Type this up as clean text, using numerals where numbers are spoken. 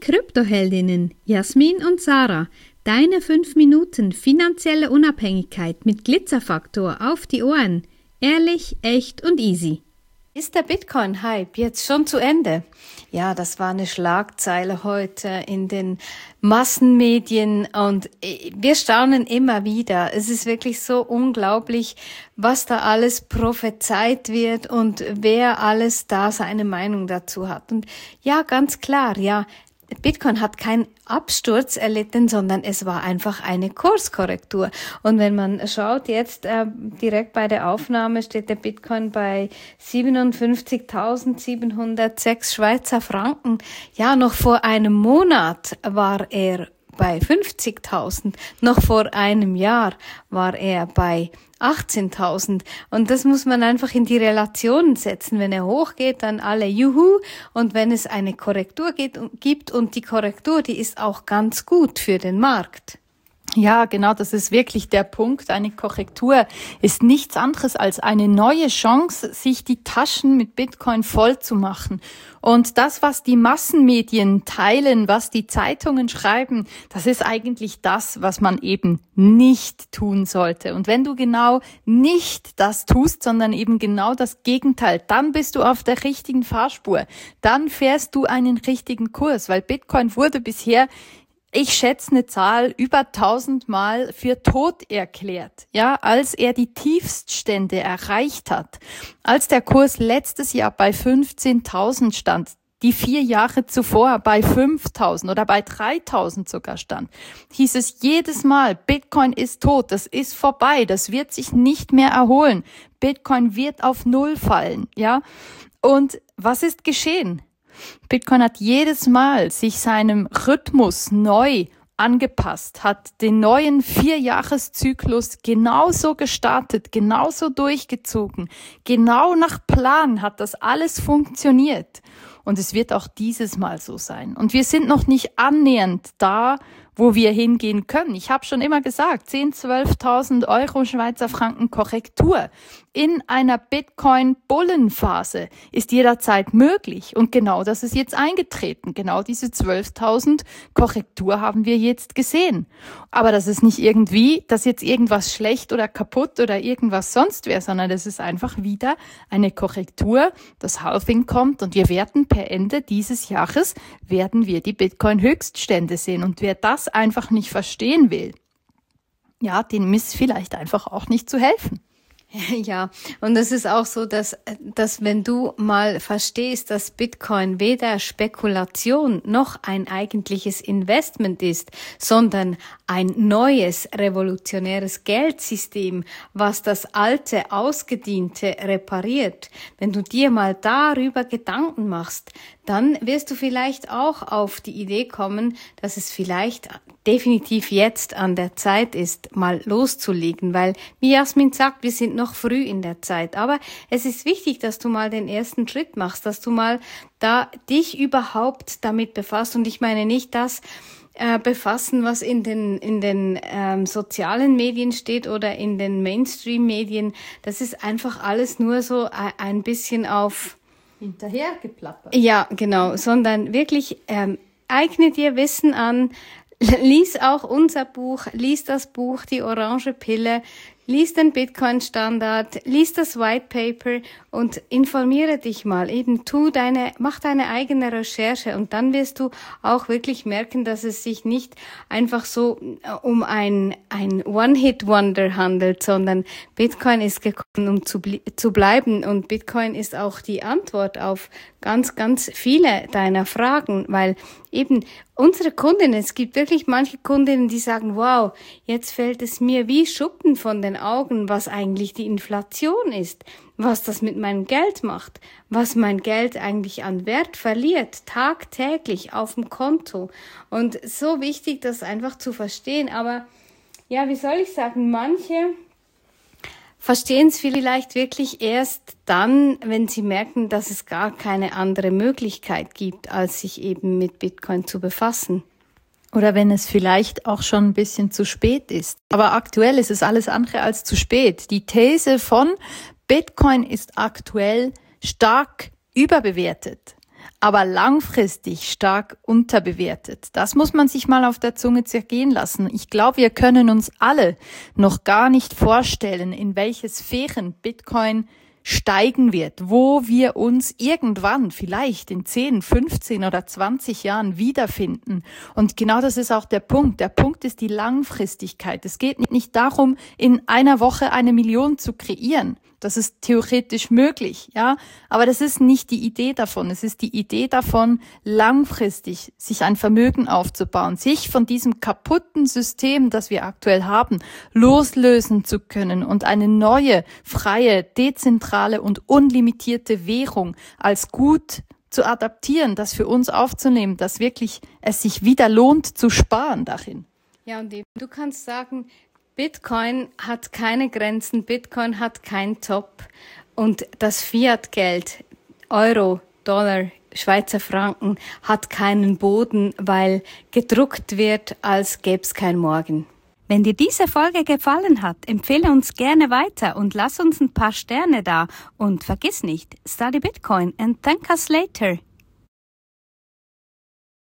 Kryptoheldinnen Jasmin und Sarah, deine 5 Minuten finanzielle Unabhängigkeit mit Glitzerfaktor auf die Ohren. Ehrlich, echt und easy. Ist der Bitcoin-Hype jetzt schon zu Ende? Ja, das war eine Schlagzeile heute in den Massenmedien und wir staunen immer wieder. Es ist wirklich so unglaublich, was da alles prophezeit wird und wer alles da seine Meinung dazu hat. Und ja, ganz klar, ja, Bitcoin hat keinen Absturz erlitten, sondern es war einfach eine Kurskorrektur. Und wenn man schaut, jetzt direkt bei der Aufnahme steht der Bitcoin bei 57.706 Schweizer Franken. Ja, noch vor einem Monat war er bei 50.000. Noch vor einem Jahr war er bei 18.000. Und das muss man einfach in die Relationen setzen. Wenn er hochgeht, dann alle Juhu. Und wenn es eine Korrektur gibt und die Korrektur, die ist auch ganz gut für den Markt. Ja, genau, das ist wirklich der Punkt. Eine Korrektur ist nichts anderes als eine neue Chance, sich die Taschen mit Bitcoin voll zu machen. Und das, was die Massenmedien teilen, was die Zeitungen schreiben, das ist eigentlich das, was man eben nicht tun sollte. Und wenn du genau nicht das tust, sondern eben genau das Gegenteil, dann bist du auf der richtigen Fahrspur. Dann fährst du einen richtigen Kurs, weil Bitcoin wurde bisher, ich schätze eine Zahl, über 1000 Mal für tot erklärt, ja, als er die Tiefststände erreicht hat. Als der Kurs letztes Jahr bei 15.000 stand, die 4 Jahre zuvor bei 5.000 oder bei 3.000 sogar stand, hieß es jedes Mal, Bitcoin ist tot, das ist vorbei, das wird sich nicht mehr erholen. Bitcoin wird auf Null fallen, ja. Und was ist geschehen? Bitcoin hat jedes Mal sich seinem Rhythmus neu angepasst, hat den neuen 4-Jahres-Zyklus genauso gestartet, genauso durchgezogen, genau nach Plan hat das alles funktioniert. Und es wird auch dieses Mal so sein. Und wir sind noch nicht annähernd da, wo wir hingehen können. Ich habe schon immer gesagt, 10.000, 12.000 Euro Schweizer Franken Korrektur in einer Bitcoin-Bullenphase ist jederzeit möglich. Und genau das ist jetzt eingetreten. Genau diese 12.000 Korrektur haben wir jetzt gesehen. Aber das ist nicht irgendwie, dass jetzt irgendwas schlecht oder kaputt oder irgendwas sonst wäre, sondern das ist einfach wieder eine Korrektur. Das Halving kommt und wir werden per Ende dieses Jahres werden wir die Bitcoin-Höchststände sehen. Und wer das einfach nicht verstehen will, ja, dem ist vielleicht einfach auch nicht zu helfen. Ja, und es ist auch so, dass wenn du mal verstehst, dass Bitcoin weder Spekulation noch ein eigentliches Investment ist, sondern ein neues, revolutionäres Geldsystem, was das alte, ausgediente repariert. Wenn du dir mal darüber Gedanken machst, dann wirst du vielleicht auch auf die Idee kommen, dass es vielleicht definitiv jetzt an der Zeit ist, mal loszulegen, weil, wie Jasmin sagt, wir sind noch früh in der Zeit, aber es ist wichtig, dass du mal den ersten Schritt machst, dass du mal da dich überhaupt damit befasst, und ich meine nicht das befassen, was in den sozialen Medien steht oder in den Mainstream-Medien. Das ist einfach alles nur so ein bisschen auf hinterhergeplappert. Ja, genau, sondern wirklich eigne dir Wissen an. Lies auch unser Buch, lies das Buch Die Orange Pille, lies den Bitcoin-Standard, lies das White Paper und informiere dich mal. Eben mach deine eigene Recherche, und dann wirst du auch wirklich merken, dass es sich nicht einfach so um ein One-Hit-Wonder handelt, sondern Bitcoin ist gekommen, um zu bleiben, und Bitcoin ist auch die Antwort auf ganz, ganz viele deiner Fragen, weil eben unsere Kundinnen, es gibt wirklich manche Kundinnen, die sagen, wow, jetzt fällt es mir wie Schuppen von den Augen, was eigentlich die Inflation ist, was das mit meinem Geld macht, was mein Geld eigentlich an Wert verliert, tagtäglich auf dem Konto. Und so wichtig, das einfach zu verstehen. Aber ja, wie soll ich sagen, manche verstehen es vielleicht wirklich erst dann, wenn sie merken, dass es gar keine andere Möglichkeit gibt, als sich eben mit Bitcoin zu befassen. Oder wenn es vielleicht auch schon ein bisschen zu spät ist. Aber aktuell ist es alles andere als zu spät. Die These von Bitcoin ist aktuell stark überbewertet. aber langfristig stark unterbewertet. Das muss man sich mal auf der Zunge zergehen lassen. Ich glaube, wir können uns alle noch gar nicht vorstellen, in welche Sphären Bitcoin steigen wird, wo wir uns irgendwann vielleicht in 10, 15 oder 20 Jahren wiederfinden. Und genau das ist auch der Punkt. Der Punkt ist die Langfristigkeit. Es geht nicht darum, in einer Woche 1 Million zu kreieren. Das ist theoretisch möglich, ja. Aber das ist nicht die Idee davon. Es ist die Idee davon, langfristig sich ein Vermögen aufzubauen, sich von diesem kaputten System, das wir aktuell haben, loslösen zu können und eine neue, freie, dezentrale und unlimitierte Währung als gut zu adaptieren, das für uns aufzunehmen, dass wirklich es sich wieder lohnt zu sparen darin. Ja, und eben, du kannst sagen, Bitcoin hat keine Grenzen, Bitcoin hat keinen Top und das Fiat-Geld, Euro, Dollar, Schweizer Franken, hat keinen Boden, weil gedruckt wird, als gäbe es kein Morgen. Wenn dir diese Folge gefallen hat, empfehle uns gerne weiter und lass uns ein paar Sterne da. Und vergiss nicht, study Bitcoin and thank us later.